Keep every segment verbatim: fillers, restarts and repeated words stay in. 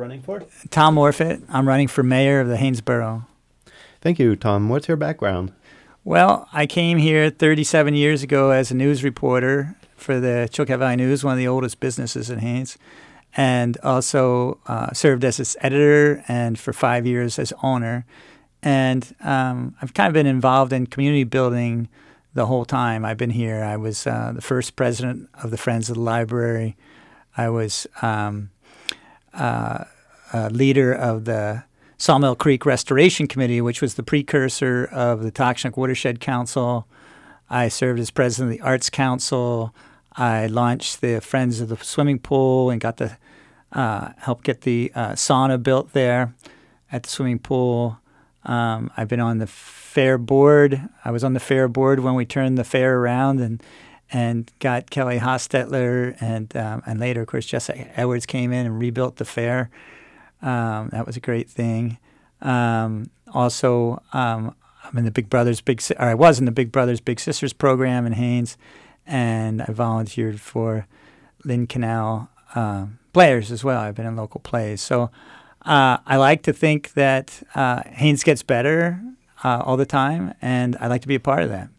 running for? Tom Morfitt. I'm running for mayor of the Haines Borough. Thank you, Tom. What's your background? Well, I came here thirty-seven years ago as a news reporter for the Chilkat Valley News, one of the oldest businesses in Haines, and also uh, served as its editor and for five years as owner. And um, I've kind of been involved in community building the whole time I've been here. I was uh, the first president of the Friends of the Library. I was um, uh, a leader of the Sawmill Creek Restoration Committee, which was the precursor of the Tokshnuk Watershed Council. I served as president of the Arts Council. I launched the Friends of the Swimming Pool and got to uh, help get the uh, sauna built there at the swimming pool. Um, I've been on the fair board. I was on the fair board when we turned the fair around and and got Kelly Hostetler and um, and later, of course, Jessica Edwards came in and rebuilt the fair. Um, that was a great thing. Um, also, um, I'm in the Big Brothers Big Si- or I was in the Big Brothers Big Sisters program in Haines, and I volunteered for Lynn Canal uh, Players as well. I've been in local plays, so uh, I like to think that uh, Haines gets better uh, all the time, and I like to be a part of that.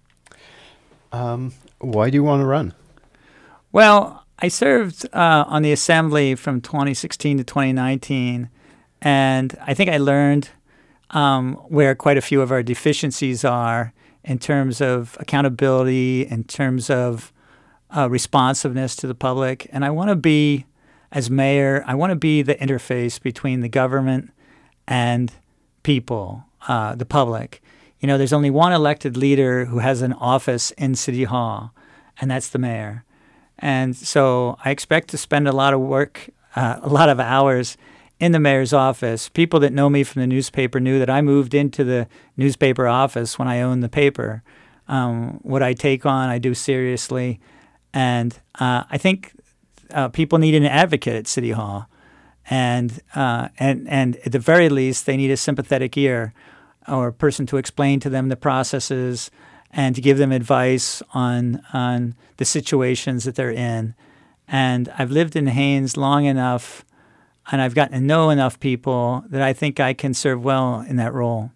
Um, why do you want to run? Well, I served uh, on the assembly from twenty sixteen to twenty nineteen, and I think I learned um, where quite a few of our deficiencies are in terms of accountability, in terms of uh, responsiveness to the public. And I want to be, as mayor, I want to be the interface between the government and people, uh, the public. You know, there's only one elected leader who has an office in City Hall, and that's the mayor. And so I expect to spend a lot of work, uh, a lot of hours in the mayor's office. People that know me from the newspaper knew that I moved into the newspaper office when I owned the paper. Um, what I take on, I do seriously. And uh, I think uh, people need an advocate at City Hall. And, uh, and, and at the very least, they need a sympathetic ear or a person to explain to them the processes and to give them advice on on the situations that they're in. And I've lived in Haines long enough, and I've gotten to know enough people that I think I can serve well in that role.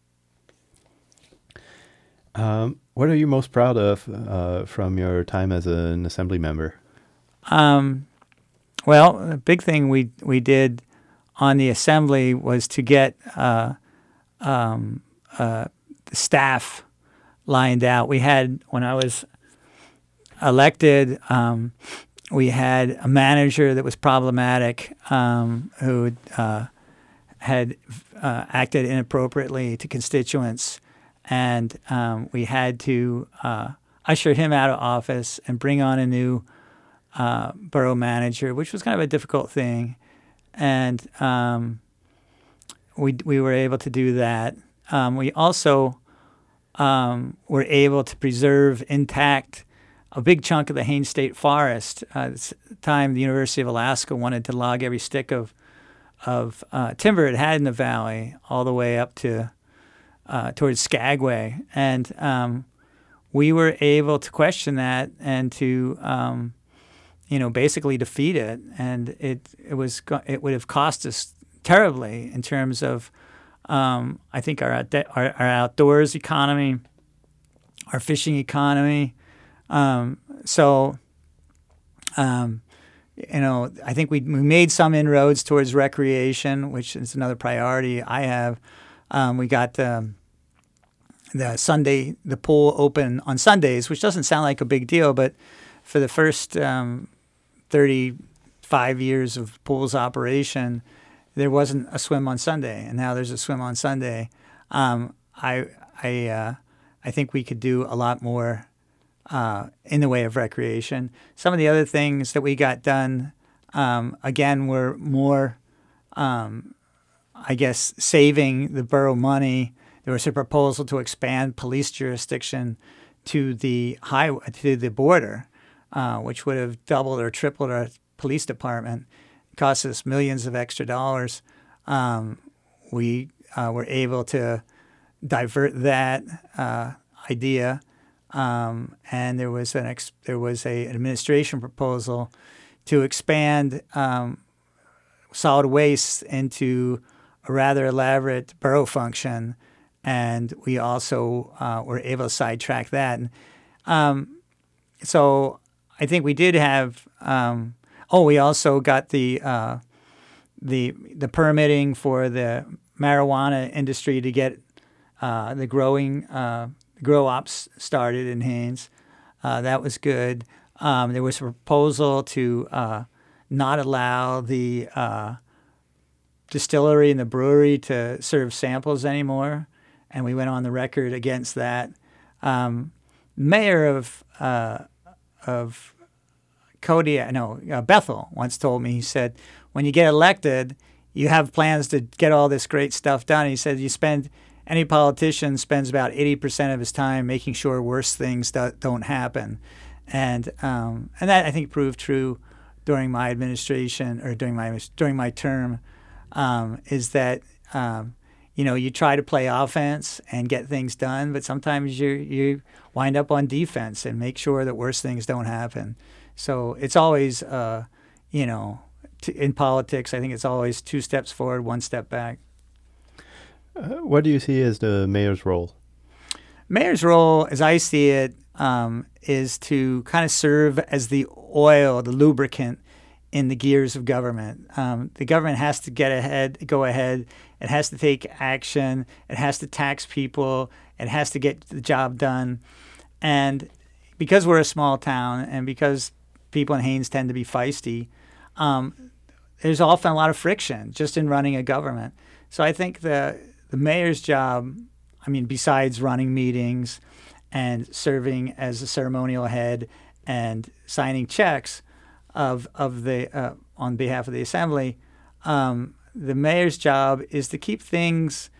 Um, what are you most proud of uh, from your time as an assembly member? Um, well, the big thing we we did on the assembly was to get uh, um, uh, the staff lined out. We had, when I was elected, um, we had a manager that was problematic, um, who uh, had uh, acted inappropriately to constituents, and um, we had to uh, usher him out of office and bring on a new uh, borough manager, which was kind of a difficult thing, and um, we we were able to do that. Um, we also Um, were able to preserve intact a big chunk of the Haines State Forest. Uh, at the time, the University of Alaska wanted to log every stick of of uh, timber it had in the valley, all the way up to uh, towards Skagway, and um, we were able to question that and to, um, you know, basically defeat it. And it it was it would have cost us terribly in terms of Um, I think our, our our outdoors economy, our fishing economy. Um, so, um, you know, I think we we made some inroads towards recreation, which is another priority I have. Um, we got um, the Sunday the pool open on Sundays, which doesn't sound like a big deal, but for the first um, thirty-five years of pool's operation, there wasn't a swim on Sunday, and now there's a swim on Sunday. Um, I I uh, I think we could do a lot more uh, in the way of recreation. Some of the other things that we got done, um, again, were more, um, I guess, saving the borough money. There was a proposal to expand police jurisdiction to the highway, to the border, uh, which would have doubled or tripled our police department. Cost us millions of extra dollars. Um, we uh, were able to divert that uh, idea, um, and there was an ex- there was a an administration proposal to expand um, solid waste into a rather elaborate borough function, and we also uh, were able to sidetrack that. And, um, so I think we did have. Um, oh, we also got the uh, the the permitting for the marijuana industry to get uh, the growing uh, grow ops started in Haines. Uh, that was good. Um, there was a proposal to uh, not allow the uh, distillery and the brewery to serve samples anymore, and we went on the record against that. Um, mayor of uh, of Kodiak, no, uh, Bethel once told me, he said, when you get elected, you have plans to get all this great stuff done. He said you spend, any politician spends about eighty percent of his time making sure worse things do, don't happen. And um, and that, I think, proved true during my administration, or during my during my term, um, is that, um, you know, you try to play offense and get things done, but sometimes you you wind up on defense and make sure that worse things don't happen. So it's always, uh, you know, t- in politics, I think it's always two steps forward, one step back. Uh, what do you see as the mayor's role? Mayor's role, as I see it, um, is to kind of serve as the oil, the lubricant in the gears of government. Um, the government has to get ahead, go ahead. It has to take action. It has to tax people. It has to get the job done. And because we're a small town, and because people in Haines tend to be feisty, um, there's often a lot of friction just in running a government. So I think the the mayor's job, I mean, besides running meetings and serving as a ceremonial head and signing checks of of the uh, on behalf of the assembly, um, the mayor's job is to keep things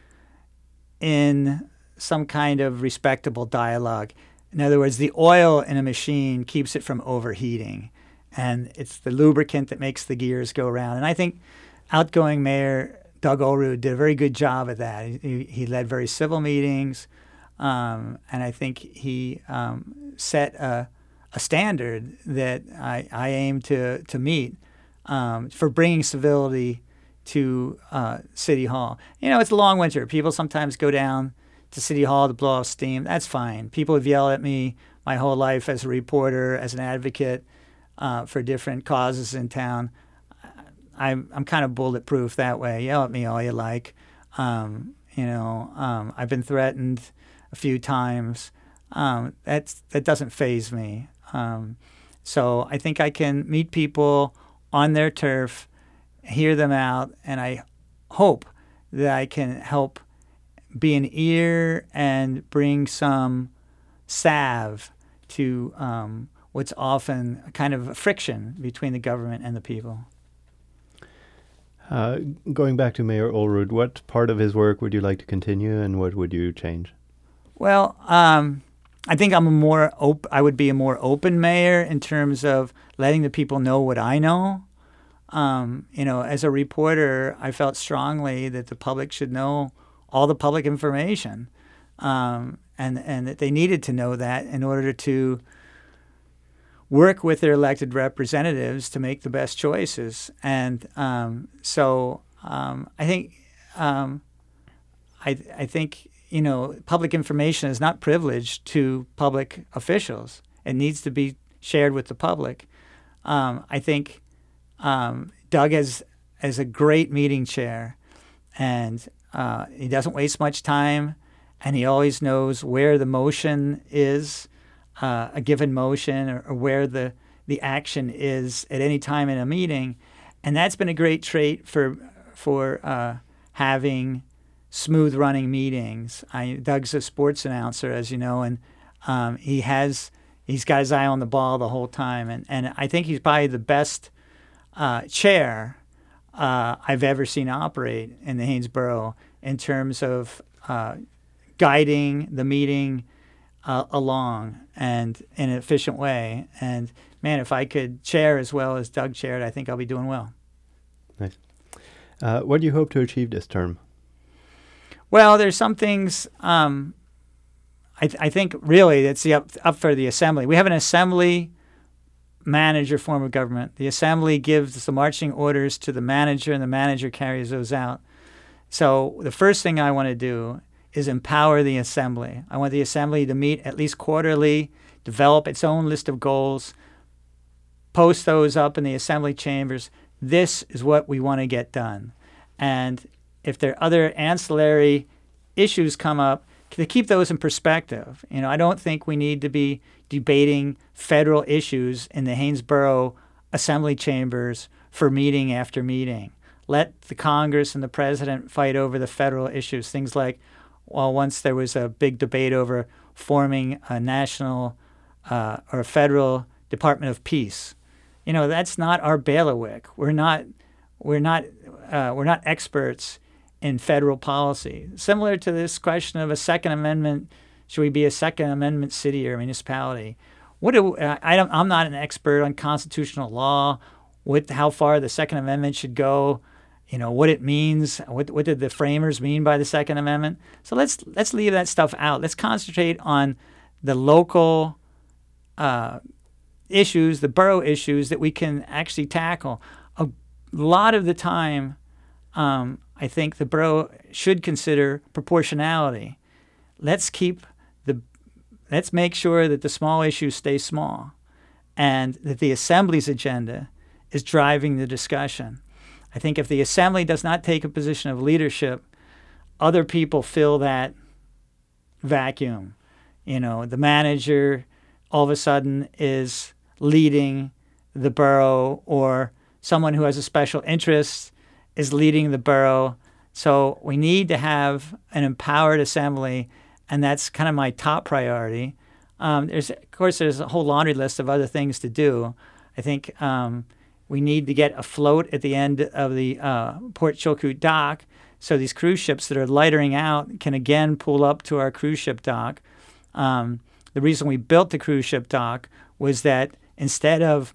in some kind of respectable dialogue. In other words, the oil in a machine keeps it from overheating, and it's the lubricant that makes the gears go around. And I think outgoing Mayor Doug Olerud did a very good job at that. He, he led very civil meetings, um, and I think he um, set a, a standard that I, I aim to, to meet um, for bringing civility to uh, City Hall. You know, it's a long winter. People sometimes go down to City Hall to blow off steam. That's fine. People have yelled at me my whole life as a reporter, as an advocate uh, for different causes in town. I'm I'm kind of bulletproof that way. Yell at me all you like. Um, you know, um, I've been threatened a few times. Um, that's that doesn't faze me. Um, so I think I can meet people on their turf, hear them out, and I hope that I can help be an ear and bring some salve to um, what's often a kind of friction between the government and the people. Uh, going back to Mayor Olerud, what part of his work would you like to continue, and what would you change? Well, um, I think I'm a more op- I would be a more open mayor in terms of letting the people know what I know. Um, you know, as a reporter, I felt strongly that the public should know all the public information, um, and and that they needed to know that in order to work with their elected representatives to make the best choices. And um, so um, I think um, I I think you know public information is not privileged to public officials. It needs to be shared with the public. Um, I think um, Doug is is a great meeting chair, and uh, he doesn't waste much time, and he always knows where the motion is. Uh, a given motion, or, or where the, the action is at any time in a meeting. And that's been a great trait for for uh, having smooth running meetings. I, Doug's a sports announcer, as you know, and um, he has he's got his eye on the ball the whole time. And, and I think he's probably the best uh, chair uh, I've ever seen operate in the Haines Borough in terms of uh, guiding the meeting Uh, along and in an efficient way. And man, if I could chair as well as Doug chaired, I think I'll be doing well. Nice. Uh, what do you hope to achieve this term? Well, there's some things um, I, th- I think really that's the up, up for the assembly. We have an assembly manager form of government. The assembly gives the marching orders to the manager, and the manager carries those out. So the first thing I want to do is empower the assembly. I want the assembly to meet at least quarterly, develop its own list of goals, post those up in the assembly chambers. This is what we want to get done. And if there are other ancillary issues come up, to keep those in perspective. You know, I don't think we need to be debating federal issues in the Haynesboro assembly chambers for meeting after meeting. Let the Congress and the president fight over the federal issues. Things like, well, once there was a big debate over forming a national uh, or a federal Department of Peace. You know, that's not our bailiwick. We're not, we're not, uh, we're not experts in federal policy. Similar to this question of a Second Amendment, should we be a Second Amendment city or municipality? What do, I don't, I'm not an expert on constitutional law, what, how far the Second Amendment should go, you know, what it means, what, what did the framers mean by the Second Amendment? So let's let's leave that stuff out. Let's concentrate on the local uh, issues, the borough issues that we can actually tackle. A lot of the time, um, I think the borough should consider proportionality. Let's keep the, let's make sure that the small issues stay small, and that the assembly's agenda is driving the discussion. I think if the assembly does not take a position of leadership, other people fill that vacuum. You know, the manager all of a sudden is leading the borough, or someone who has a special interest is leading the borough. So we need to have an empowered assembly, and that's kind of my top priority. Um, there's, of course, there's a whole laundry list of other things to do. I think um, we need to get a float at the end of the uh, Port Chilkoot dock, so these cruise ships that are lightering out can again pull up to our cruise ship dock. Um, the reason we built the cruise ship dock was that instead of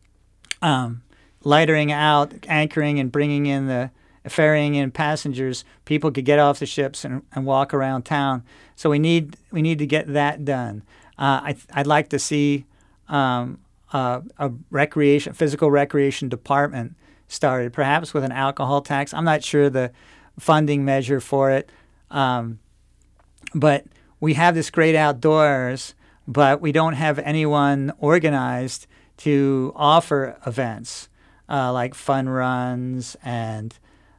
um, lightering out, anchoring, and bringing in the ferrying in passengers, people could get off the ships and, and walk around town. So we need we need to get that done. Uh, I, I'd like to see um, uh, a recreation, physical recreation department started, perhaps with an alcohol tax. I'm not sure the funding measure for it, um, but we have this great outdoors, but we don't have anyone organized to offer events uh, like fun runs and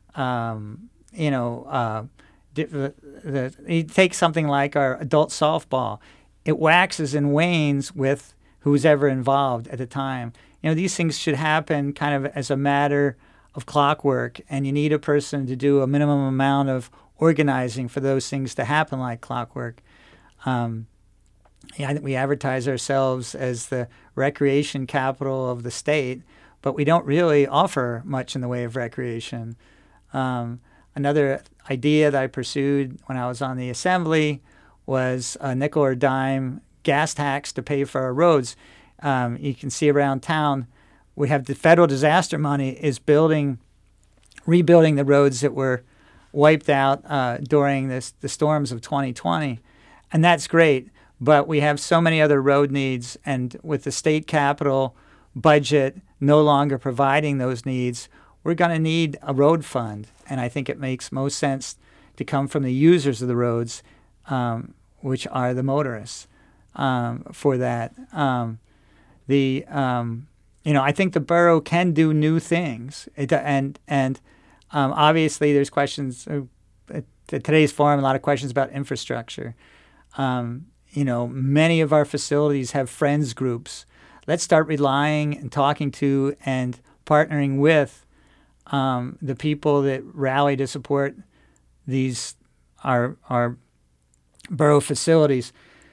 Um, you know, uh, the, the, you take something like our adult softball. It waxes and wanes with who's ever involved at the time. You know, these things should happen kind of as a matter of clockwork, and you need a person to do a minimum amount of organizing for those things to happen like clockwork. Um, yeah, I think we advertise ourselves as the recreation capital of the state, but we don't really offer much in the way of recreation. Um, another idea that I pursued when I was on the assembly was a nickel or dime gas tax to pay for our roads. Um, you can see around town, we have the federal disaster money is building, rebuilding the roads that were wiped out uh, during this, the storms of twenty twenty. And that's great, but we have so many other road needs, and with the state capital budget no longer providing those needs, we're going to need a road fund, and I think it makes most sense to come from the users of the roads, um, which are the motorists, um, for that. Um, the um, you know, I think the borough can do new things, it, and and um, obviously there's questions uh, at today's forum, a lot of questions about infrastructure. Um, you know, many of our facilities have friends groups. Let's start relying and talking to and partnering with Um, the people that rally to support these our our borough facilities.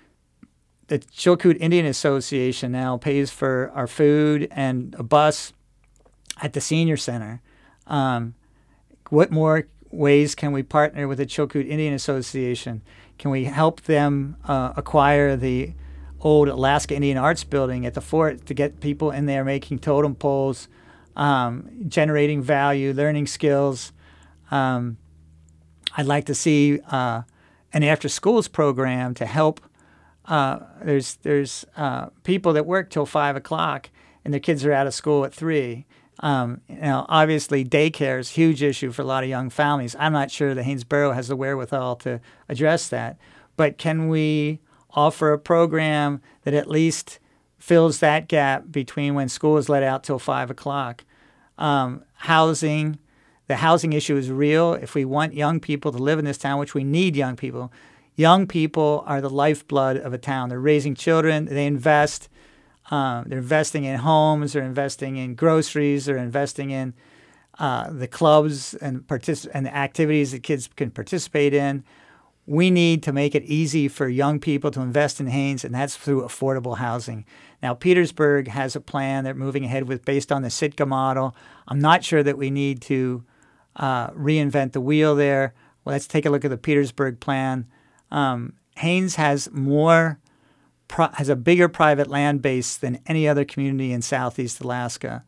The Chilkoot Indian Association now pays for our food and a bus at the senior center. Um, what more ways can we partner with the Chilkoot Indian Association? Can we help them uh, acquire the old Alaska Indian Arts building at the fort to get people in there making totem poles, Um, generating value, learning skills. Um, I'd like to see uh, an after-schools program to help. Uh, there's there's uh, people that work till five o'clock, and their kids are out of school at three. Um, you know, obviously, daycare is a huge issue for a lot of young families. I'm not sure that Haines Borough has the wherewithal to address that. But can we offer a program that at least fills that gap between when school is let out till five o'clock? Um, housing, the housing issue is real. If we want young people to live in this town, which we need young people, young people are the lifeblood of a town. They're raising children. They invest. Um, they're investing in homes. They're investing in groceries. They're investing in uh, the clubs and partic- and the activities that kids can participate in. We need to make it easy for young people to invest in Haines, and that's through affordable housing. Now, Petersburg has a plan they're moving ahead with based on the Sitka model. I'm not sure that we need to uh, reinvent the wheel there. Well, let's take a look at the Petersburg plan. Um, Haines has more, pro- has a bigger private land base than any other community in Southeast Alaska.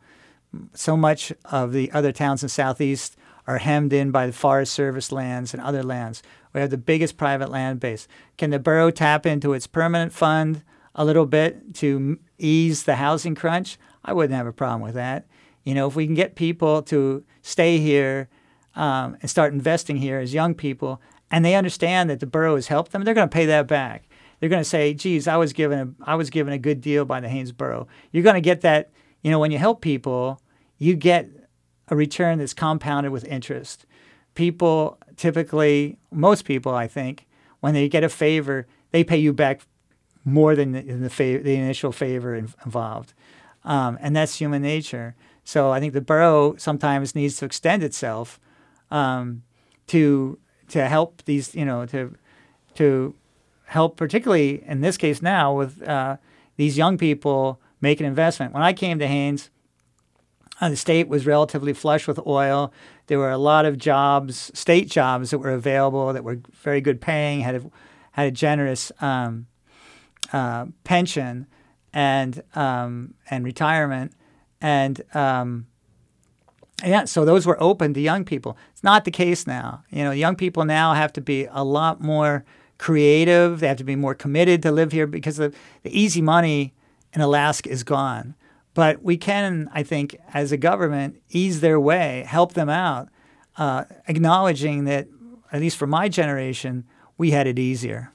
So much of the other towns in Southeast are hemmed in by the Forest Service lands and other lands. We have the biggest private land base. Can the borough tap into its permanent fund a little bit to ease the housing crunch? I wouldn't have a problem with that. You know, if we can get people to stay here um, and start investing here as young people, and they understand that the borough has helped them, they're going to pay that back. They're going to say, geez, I was given a, I was given a good deal by the Haines Borough. You're going to get that, you know, when you help people, you get a return that's compounded with interest. People typically, most people, I think, when they get a favor, they pay you back more than the, the, fav- the initial favor in, involved. Um, and that's human nature. So I think the borough sometimes needs to extend itself um, to to help these, you know, to to help, particularly in this case now, with uh, these young people make an investment. When I came to Haines, uh, the state was relatively flush with oil. There were a lot of jobs, state jobs that were available that were very good paying, had a, had a generous um, uh, pension and um, and retirement, and um, yeah, so those were open to young people. It's not the case now. You know, young people now have to be a lot more creative. They have to be more committed to live here because the, the easy money in Alaska is gone. But we can, I think, as a government, ease their way, help them out, uh, acknowledging that, at least for my generation, we had it easier.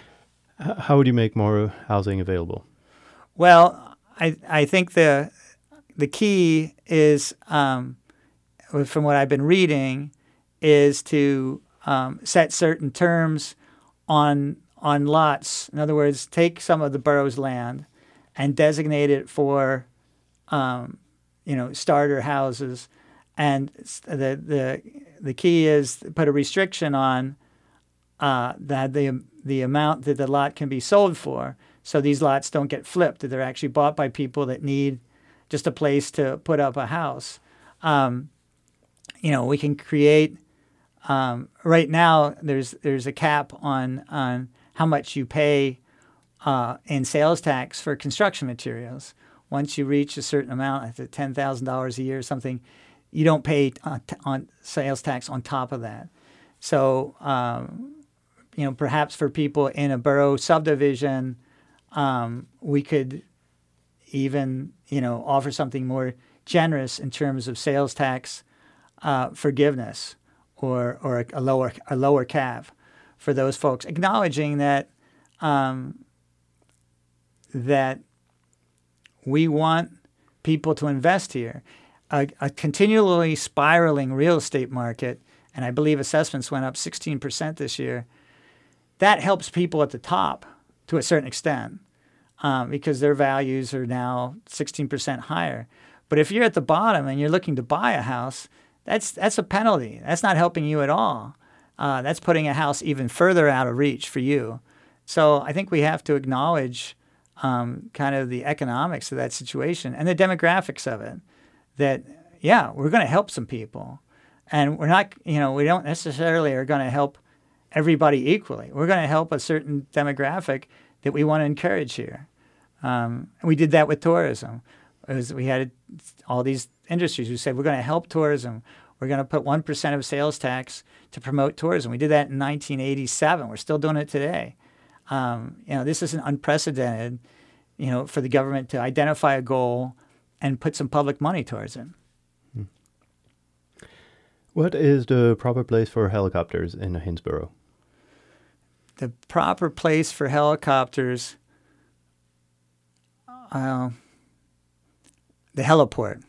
How would you make more housing available? Well, I I think the the key is, um, from what I've been reading, is to um, set certain terms on on lots. In other words, take some of the borough's land and designate it for Um, you know, starter houses, and the the the key is put a restriction on uh, that the the amount that the lot can be sold for, so these lots don't get flipped. That they're actually bought by people that need just a place to put up a house. Um, you know, we can create. Um, right now, there's there's a cap on on how much you pay uh, in sales tax for construction materials. Once you reach a certain amount, I think ten thousand dollars a year or something, you don't pay on, on sales tax on top of that. So, um, you know, perhaps for people in a borough subdivision, um, we could even, you know, offer something more generous in terms of sales tax uh, forgiveness or or a, a lower a lower cap for those folks, acknowledging that um, that. We want people to invest here. A, a continually spiraling real estate market, and I believe assessments went up sixteen percent this year, that helps people at the top to a certain extent um, because their values are now sixteen percent higher. But if you're at the bottom and you're looking to buy a house, that's that's a penalty. That's not helping you at all. Uh, that's putting a house even further out of reach for you. So I think we have to acknowledge Um, kind of the economics of that situation and the demographics of it, that, yeah, we're going to help some people. And we're not, you know, we don't necessarily are going to help everybody equally. We're going to help a certain demographic that we want to encourage here. Um, and we did that with tourism. It was, we had all these industries who said, we're going to help tourism. We're going to put one percent of sales tax to promote tourism. We did that in nineteen eighty-seven. We're still doing it today. Um, you know, this isn't unprecedented, you know, for the government to identify a goal and put some public money towards it. What is the proper place for helicopters in Haynesboro? The proper place for helicopters, uh, the heliport.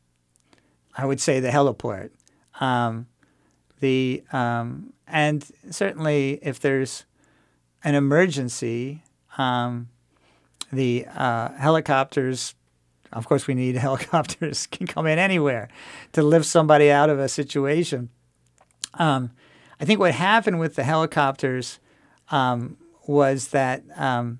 I would say the heliport. Um, the um, and certainly if there's an emergency, um, the uh, helicopters. Of course, we need helicopters can come in anywhere to lift somebody out of a situation. Um, I think what happened with the helicopters um, was that um,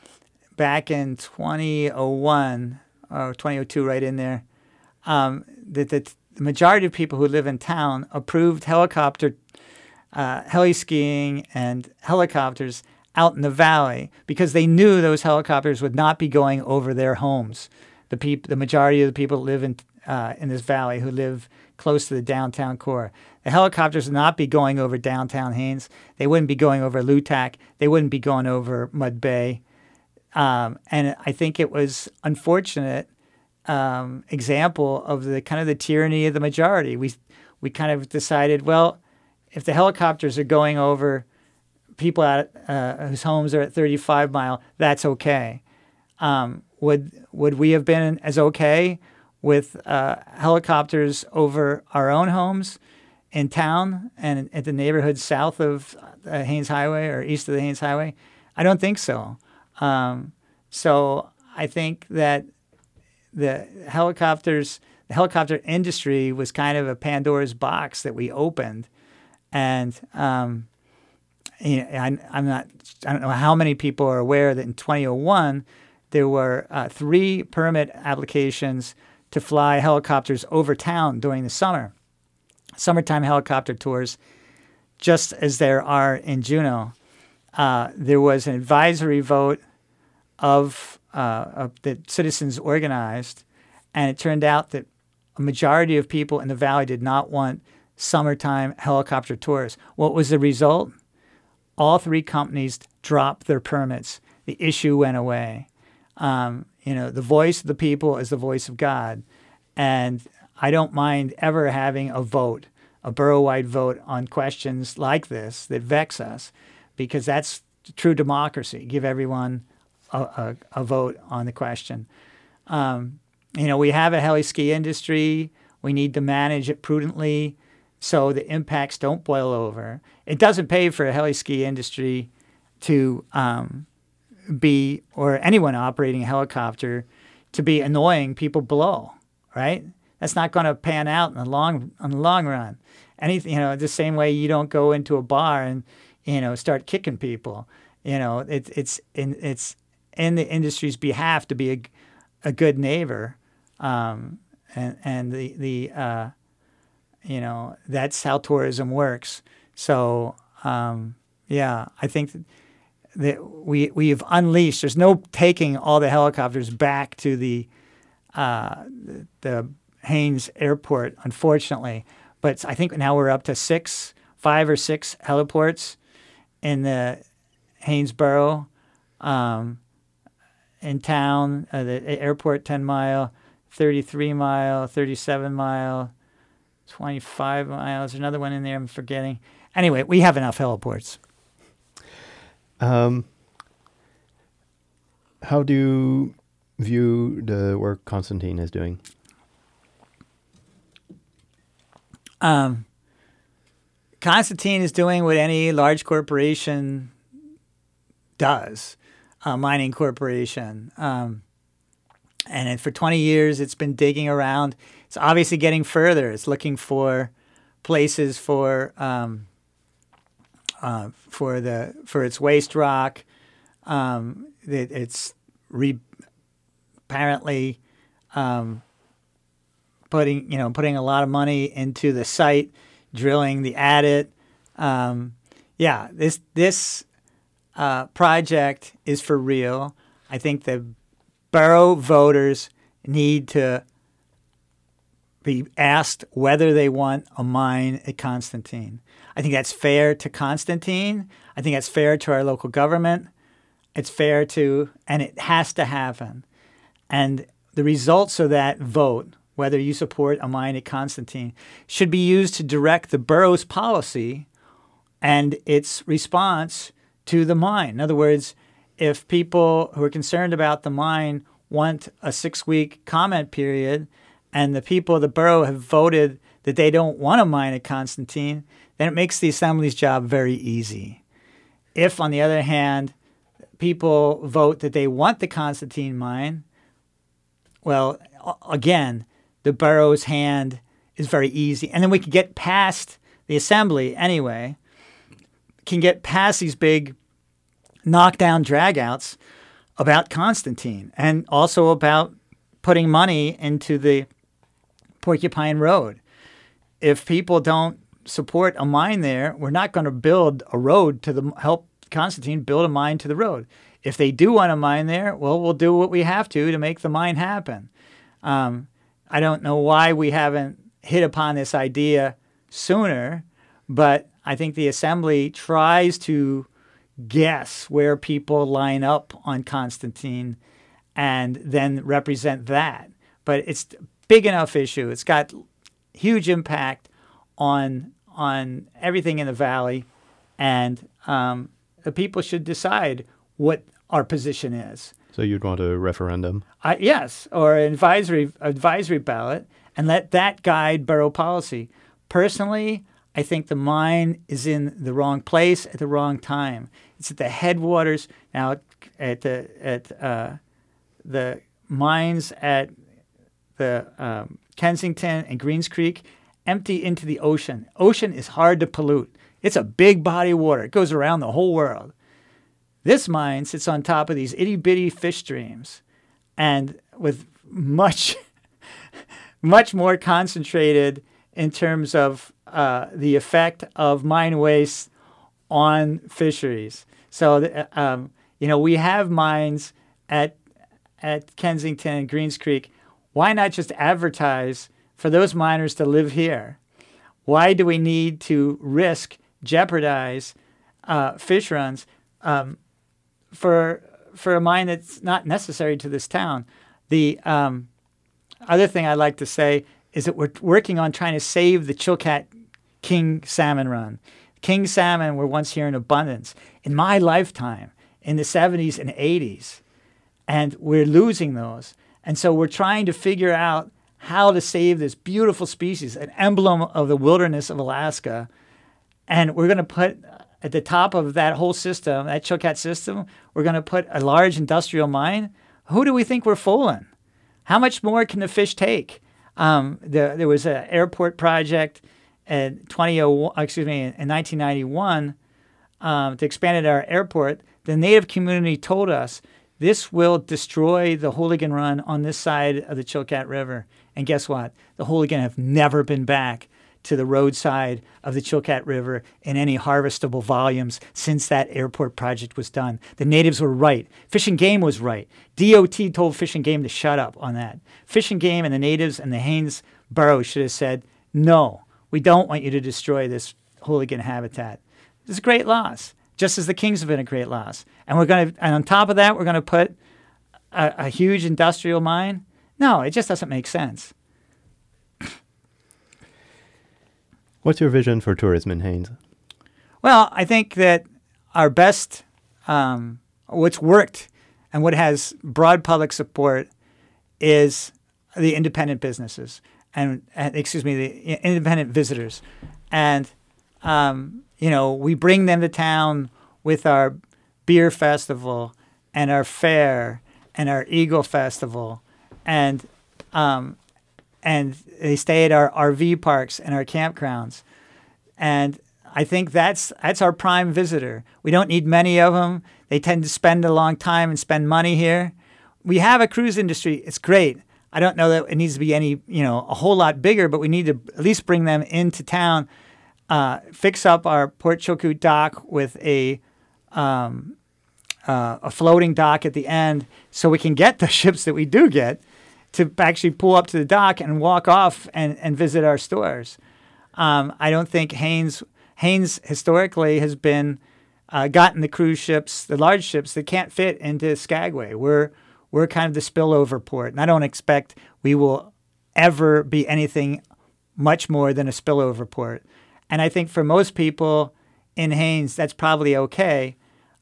back in twenty oh one or twenty oh two, right in there, um, that the, the majority of people who live in town approved helicopter uh, heli skiing and helicopters out in the valley because they knew those helicopters would not be going over their homes. The peop- the majority of the people that live in uh, in this valley who live close to the downtown core. The helicopters would not be going over downtown Haines. They wouldn't be going over Lutak. They wouldn't be going over Mud Bay. Um, and I think it was unfortunate um, example of the kind of the tyranny of the majority. We we kind of decided, well, if the helicopters are going over people at, uh, whose homes are at thirty-five mile, that's okay. Um, would would we have been as okay with uh, helicopters over our own homes in town and at the neighborhoods south of the Haines Highway or east of the Haines Highway? I don't think so. Um, so I think that the helicopters, the helicopter industry was kind of a Pandora's box that we opened, and um, you know, I, I'm not, I don't know how many people are aware that in twenty oh one there were uh, three permit applications to fly helicopters over town during the summer, summertime helicopter tours, just as there are in Juneau. Uh, there was an advisory vote of, uh, of that citizens organized, and it turned out that a majority of people in the valley did not want summertime helicopter tours. What was the result? All three companies dropped their permits. The issue went away. Um, you know, the voice of the people is the voice of God. And I don't mind ever having a vote, a borough-wide vote on questions like this that vex us, because that's true democracy. Give everyone a, a, a vote on the question. Um, you know, we have a heli ski industry. We need to manage it prudently so the impacts don't boil over. It doesn't pay for a heli ski industry to um, be, or anyone operating a helicopter, to be annoying people below, right? That's not going to pan out in the long in the long run. Anything, you know, the same way you don't go into a bar and, you know, start kicking people. You know, it's it's in it's in the industry's behalf to be a, a good neighbor, um, and and the the uh, you know, that's how tourism works. So um, yeah, I think that, that we we have unleashed. There's no taking all the helicopters back to the uh, the, the Haines Airport, unfortunately. But I think now we're up to six, five or six heliports in the Haines Borough, um, in town. Uh, the airport, ten mile, thirty-three mile, thirty-seven mile, twenty-five miles. Another one in there I'm forgetting. Anyway, we have enough heliports. Um, how do you view the work Constantine is doing? Um, Constantine is doing what any large corporation does, a mining corporation. Um, and for twenty years, it's been digging around. It's obviously getting further. It's looking for places for um, uh, for the for its waste rock. Um, it, it's re- apparently. Um, putting, you know, putting a lot of money into the site, drilling the adit. Um, yeah, this this uh, project is for real. I think the borough voters need to be asked whether they want a mine at Constantine. I think that's fair to Constantine. I think that's fair to our local government. It's fair to, and it has to happen. And the results of that vote, whether you support a mine at Constantine, should be used to direct the borough's policy and its response to the mine. In other words, if people who are concerned about the mine want a six-week comment period and the people of the borough have voted that they don't want a mine at Constantine, then it makes the Assembly's job very easy. If, on the other hand, people vote that they want the Constantine mine, well, again, the borough's hand is very easy. And then we can get past the Assembly anyway, can get past these big knockdown dragouts about Constantine and also about putting money into the Porcupine Road. If people don't support a mine there, we're not going to build a road to the help Constantine build a mine to the road. If they do want a mine there, well, we'll do what we have to to make the mine happen. Um, I don't know why we haven't hit upon this idea sooner, but I think the Assembly tries to guess where people line up on Constantine and then represent that. But it's a big enough issue. It's got huge impact on on everything in the valley, and um, the people should decide what our position is. So you'd want a referendum? Uh, yes, or an advisory advisory ballot, and let that guide borough policy. Personally, I think the mine is in the wrong place at the wrong time. It's at the headwaters now. At the at uh, the mines at the um, Kensington and Greens Creek empty into the ocean. Ocean is hard to pollute. It's a big body of water. It goes around the whole world. This mine sits on top of these itty-bitty fish streams and with much, much more concentrated in terms of uh, the effect of mine waste on fisheries. So, um, you know, we have mines at at Kensington and Greens Creek. Why not just advertise for those miners to live here? Why do we need to risk, jeopardize uh, fish runs um, for for a mine that's not necessary to this town? The um, other thing I'd like to say is that we're working on trying to save the Chilkat king salmon run. King salmon were once here in abundance. In my lifetime, in the seventies and eighties, and we're losing those. And so we're trying to figure out how to save this beautiful species, an emblem of the wilderness of Alaska. And we're going to put at the top of that whole system, that Chilkat system, we're going to put a large industrial mine. Who do we think we're fooling? How much more can the fish take? Um, there, there was an airport project in twenty oh one, excuse me, in nineteen ninety-one um, to expand our airport. The Native community told us this will destroy the Hooligan Run on this side of the Chilkat River. And guess what? The Hooligan have never been back to the roadside of the Chilkat River in any harvestable volumes since that airport project was done. The natives were right. Fish and Game was right. D O T told Fish and Game to shut up on that. Fish and Game and the natives and the Haines Borough should have said, no, we don't want you to destroy this Hooligan habitat. It's a great loss, just as the Kings have been a great loss. And we're going to, and on top of that, we're going to put a, a huge industrial mine. No, it just doesn't make sense. What's your vision for tourism in Haines? Well, I think that our best, um, what's worked and what has broad public support is the independent businesses and, and excuse me, the independent visitors. And, um, you know, we bring them to town with our beer festival and our fair and our Eagle Festival. And um, and they stay at our R V parks and our campgrounds. And I think that's that's our prime visitor. We don't need many of them. They tend to spend a long time and spend money here. We have a cruise industry. It's great. I don't know that it needs to be any, you know, a whole lot bigger, but we need to at least bring them into town, uh, fix up our Port Chilkoot dock with a um, uh, a floating dock at the end so we can get the ships that we do get to actually pull up to the dock and walk off and, and visit our stores. Um, I don't think Haines Haines historically has been uh, gotten the cruise ships, the large ships that can't fit into Skagway. We're we're kind of the spillover port. And I don't expect we will ever be anything much more than a spillover port. And I think for most people in Haines, that's probably okay.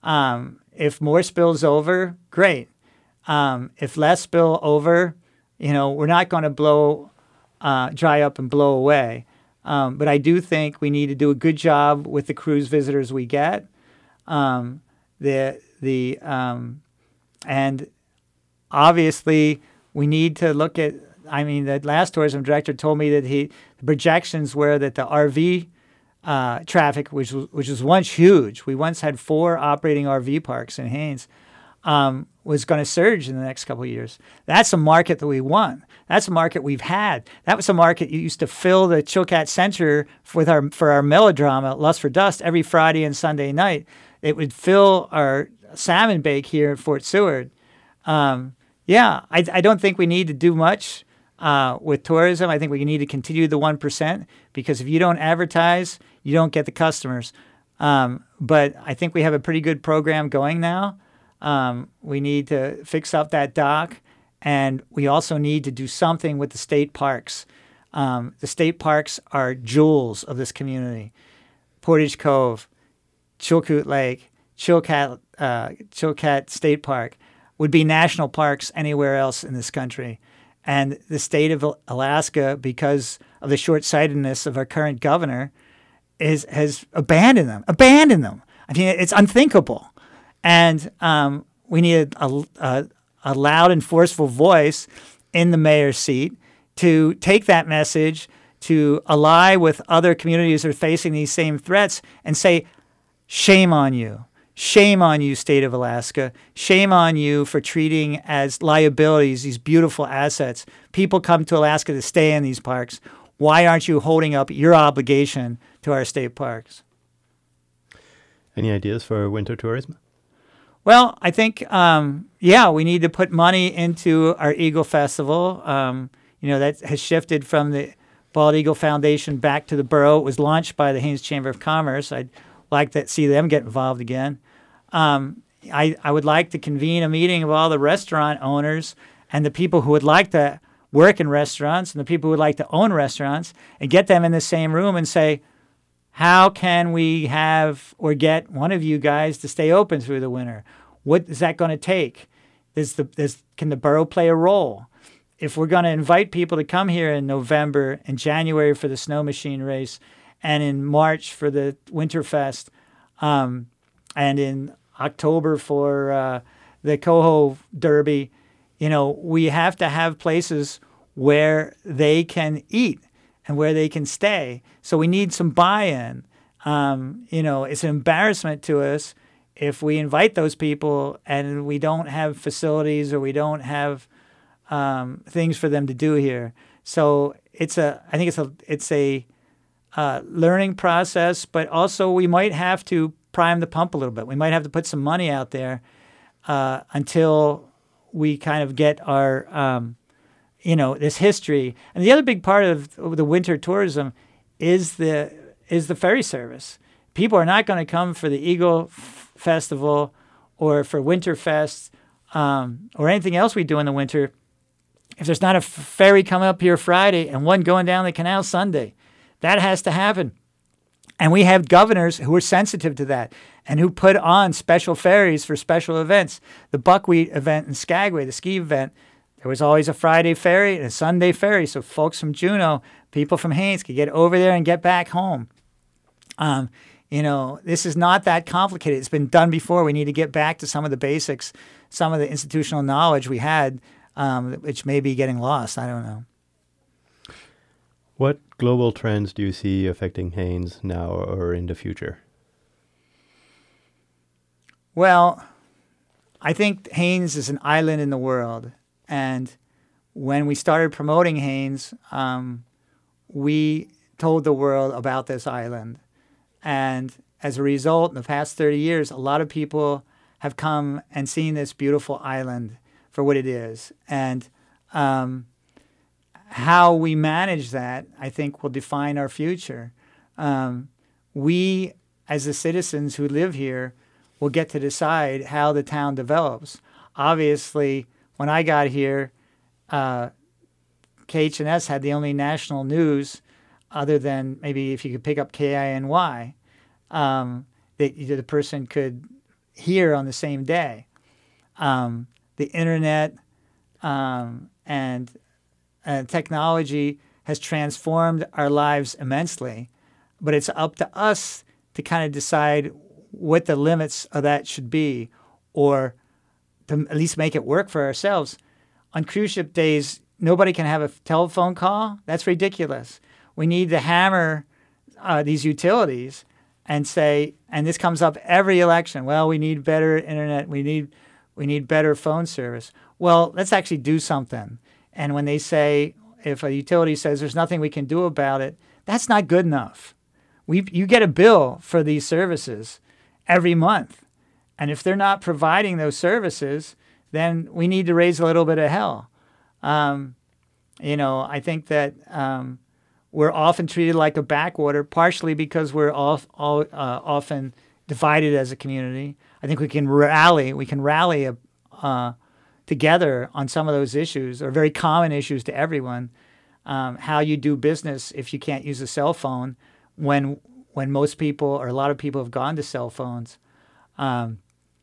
Um, if more spills over, great. Um, if less spill over, you know, we're not going to blow, uh, dry up and blow away. Um, but I do think we need to do a good job with the cruise visitors we get. Um, the the um, and obviously we need to look at. I mean, the last tourism director told me that he the projections were that the R V uh, traffic, which was, which was once huge, we once had four operating R V parks in Haines, um, was going to surge in the next couple of years. That's a market that we want. That's a market we've had. That was a market you used to fill the Chilkat Center with our for our melodrama, Lust for Dust, every Friday and Sunday night. It would fill our salmon bake here at Fort Seward. Um, yeah, I, I don't think we need to do much uh, with tourism. I think we need to continue the one percent because if you don't advertise, you don't get the customers. Um, but I think we have a pretty good program going now. Um, we need to fix up that dock, and we also need to do something with the state parks. Um, the state parks are jewels of this community. Portage Cove, Chilkoot Lake, Chilkat, uh, Chilkat State Park would be national parks anywhere else in this country. And the state of Alaska, because of the short-sightedness of our current governor, is has abandoned them. Abandoned them. I mean, it's unthinkable. And um, we need a, a, a loud and forceful voice in the mayor's seat to take that message, to ally with other communities that are facing these same threats and say, shame on you. Shame on you, state of Alaska. Shame on you for treating as liabilities these beautiful assets. People come to Alaska to stay in these parks. Why aren't you holding up your obligation to our state parks? Any ideas for winter tourism? Well, I think, um, yeah, we need to put money into our Eagle Festival. Um, you know, that has shifted from the Bald Eagle Foundation back to the borough. It was launched by the Haines Chamber of Commerce. I'd like to see them get involved again. Um, I, I would like to convene a meeting of all the restaurant owners and the people who would like to work in restaurants and the people who would like to own restaurants and get them in the same room and say, how can we have or get one of you guys to stay open through the winter? What is that going to take? Does the, does, can the borough play a role? If we're going to invite people to come here in November and January for the snow machine race and in March for the Winterfest um, and in October for uh, the Coho Derby, you know, we have to have places where they can eat and where they can stay. So we need some buy-in. Um, you know, it's an embarrassment to us if we invite those people and we don't have facilities or we don't have um, things for them to do here. So it's a, I think it's a, it's a uh, learning process, but also we might have to prime the pump a little bit. We might have to put some money out there uh, until we kind of get our, um, you know, this history. And the other big part of the winter tourism is the is the ferry service. People are not going to come for the Eagle F- Festival or for Winterfest um, or anything else we do in the winter if there's not a f- ferry coming up here Friday and one going down the canal Sunday. That has to happen. And we have governors who are sensitive to that and who put on special ferries for special events. The Buckwheat event in Skagway, the ski event, there was always a Friday ferry and a Sunday ferry, so folks from Juneau, people from Haines could get over there and get back home. Um, you know, this is not that complicated. It's been done before. We need to get back to some of the basics, some of the institutional knowledge we had, um, which may be getting lost. I don't know. What global trends do you see affecting Haines now or in the future? Well, I think Haines is an island in the world. And when we started promoting Haines, um, we told the world about this island. And as a result, in the past thirty years, a lot of people have come and seen this beautiful island for what it is. And um, how we manage that, I think, will define our future. Um, we, as the citizens who live here, will get to decide how the town develops. Obviously, when I got here, uh, K H N S had the only national news, other than maybe if you could pick up K I N Y, um, that the person could hear on the same day. Um, the internet um, and, and technology has transformed our lives immensely, but it's up to us to kind of decide what the limits of that should be, or to at least make it work for ourselves. On cruise ship days, nobody can have a telephone call. That's ridiculous. We need to hammer uh, these utilities and say, and this comes up every election, well, we need better internet, we need we need better phone service. Well, let's actually do something. And when they say, if a utility says there's nothing we can do about it, that's not good enough. We you get a bill for these services every month. And if they're not providing those services, then we need to raise a little bit of hell. Um, you know, I think that um, we're often treated like a backwater, partially because we're all, all, uh, often divided as a community. I think we can rally, we can rally uh, together on some of those issues, or very common issues to everyone. Um, how you do business if you can't use a cell phone, when when most people, or a lot of people, have gone to cell phones, um,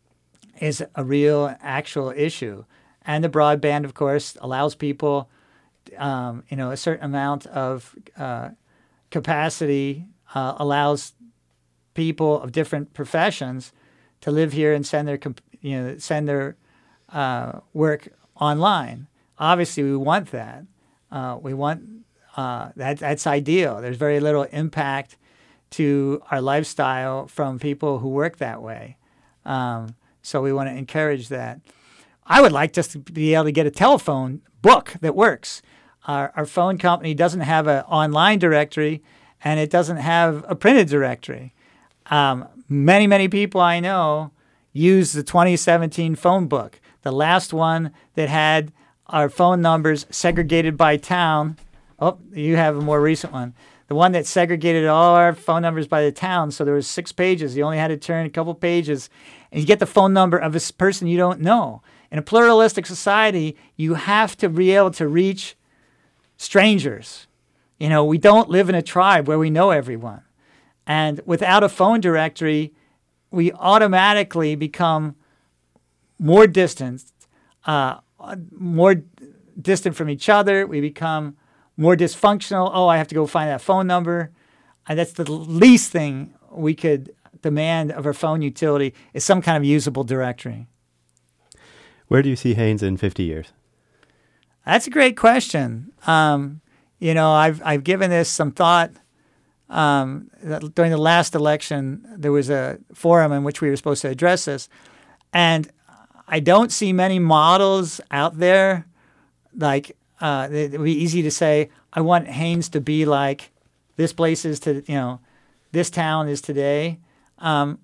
is a real, actual issue. And the broadband, of course, allows people, um, you know, a certain amount of uh, capacity, uh, allows people of different professions to live here and send their, you know, send their uh, work online. Obviously, we want that. Uh, we want uh, that. That's ideal. There's very little impact to our lifestyle from people who work that way. Um, so we want to encourage that. I would like just to be able to get a telephone book that works. Our, our phone company doesn't have an online directory, and it doesn't have a printed directory. Um, many, many people I know use the twenty seventeen phone book, the last one that had our phone numbers segregated by town. Oh, you have a more recent one. The one that segregated all our phone numbers by the town, so there was six pages. You only had to turn a couple pages, and you get the phone number of a person you don't know. In a pluralistic society, you have to be able to reach strangers. You know, we don't live in a tribe where we know everyone. And without a phone directory, we automatically become more distant, uh, more distant from each other. We become more dysfunctional. Oh, I have to go find that phone number. And that's the least thing we could demand of our phone utility, is some kind of usable directory. Where do you see Haines in fifty years? That's a great question. Um, you know, I've I've given this some thought. Um, during the last election, there was a forum in which we were supposed to address this, and I don't see many models out there. Like, uh, it would be easy to say, I want Haines to be like this place is to, you know, this town is today. Um,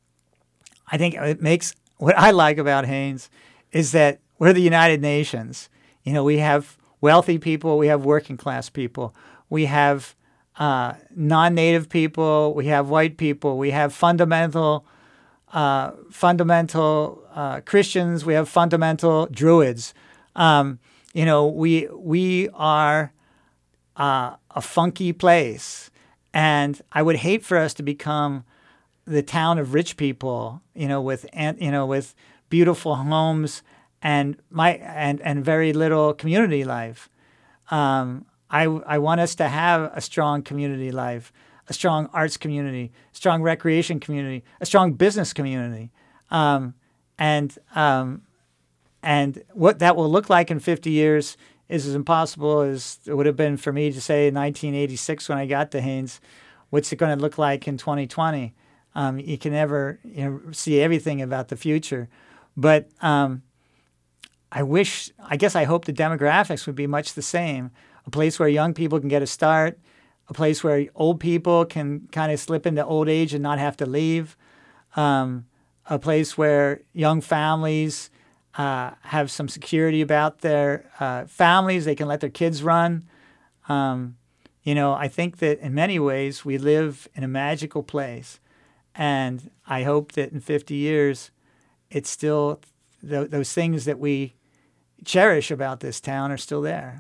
I think it makes, what I like about Haines is that we're the United Nations. You know, we have wealthy people, we have working class people, we have uh, non-native people, we have white people, we have fundamental, uh, fundamental uh, Christians, we have fundamental Druids. Um, you know, we we are uh, a funky place, and I would hate for us to become the town of rich people. You know, with you know with beautiful homes and my and, and very little community life. Um, I I want us to have a strong community life, a strong arts community, strong recreation community, a strong business community, um, and um, and what that will look like in fifty years is as impossible as it would have been for me to say in nineteen eighty-six when I got to Haines. What's it going to look like in twenty twenty? Um, you can never you know, see everything about the future, but um, I wish, I guess I hope the demographics would be much the same. A place where young people can get a start, a place where old people can kind of slip into old age and not have to leave, um, a place where young families uh, have some security about their uh, families. They can let their kids run. Um, you know, I think that in many ways we live in a magical place. And I hope that in fifty years, it's still th- those things that we cherish about this town are still there.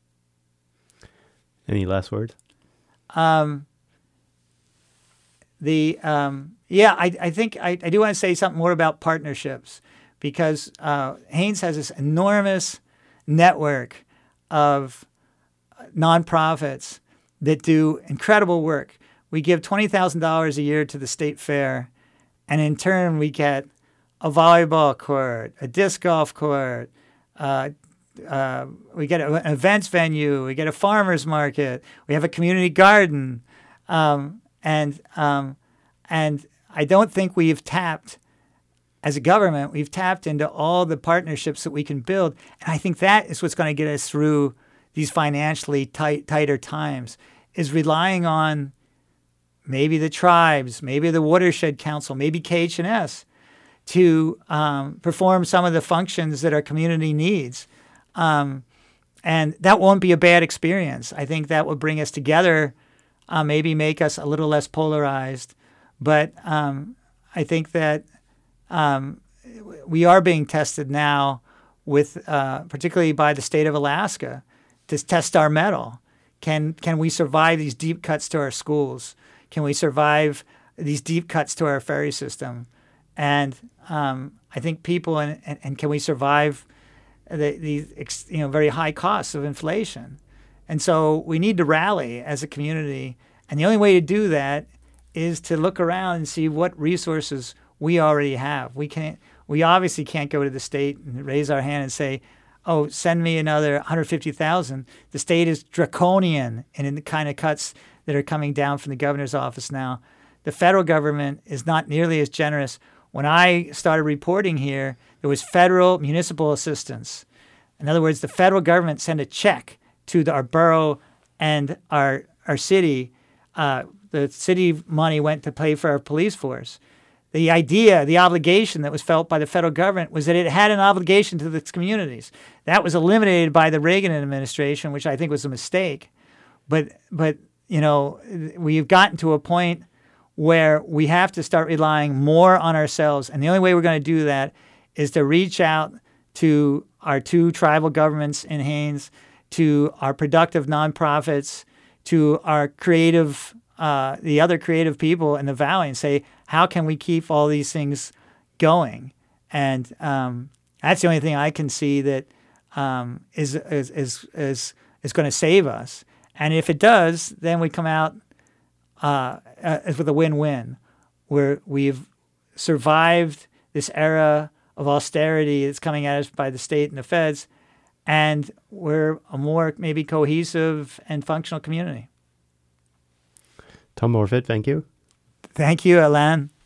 Any last words? Um, the um, yeah, I, I think I, I do want to say something more about partnerships, because uh, Haines has this enormous network of nonprofits that do incredible work. We give twenty thousand dollars a year to the state fair, and in turn we get a volleyball court, a disc golf court, uh, uh, we get an events venue, we get a farmer's market, we have a community garden, um, and um, and I don't think we've tapped, as a government, we've tapped into all the partnerships that we can build, and I think that is what's going to get us through these financially tight, tighter times, is relying on maybe the tribes, maybe the Watershed Council, maybe K H and S, to um, perform some of the functions that our community needs. Um, and that won't be a bad experience. I think that will bring us together, uh, maybe make us a little less polarized. But um, I think that um, we are being tested now, with uh, particularly by the state of Alaska, to test our mettle. Can can we survive these deep cuts to our schools? Can we survive these deep cuts to our ferry system? And um, I think people, and, and, and can we survive the, these you know very high costs of inflation? And so we need to rally as a community. And the only way to do that is to look around and see what resources we already have. We can't. We obviously can't go to the state and raise our hand and say, "Oh, send me another one hundred fifty thousand dollars." The state is draconian in the kind of cuts that are coming down from the governor's office now. The federal government is not nearly as generous. When I started reporting here, there was federal municipal assistance. In other words, the federal government sent a check to the, our borough and our our city. Uh, the city money went to pay for our police force. The idea, the obligation that was felt by the federal government was that it had an obligation to its communities. That was eliminated by the Reagan administration, which I think was a mistake. But, but you know, we've gotten to a point where we have to start relying more on ourselves. And the only way we're going to do that is to reach out to our two tribal governments in Haines, to our productive nonprofits, to our creative, uh, the other creative people in the Valley, and say, how can we keep all these things going? And um, that's the only thing I can see that um, is, is, is, is, is going to save us. And if it does, then we come out uh, uh, with a win-win, where we've survived this era of austerity that's coming at us by the state and the feds, and we're a more maybe cohesive and functional community. Tom Morfitt, thank you. Thank you, Alain.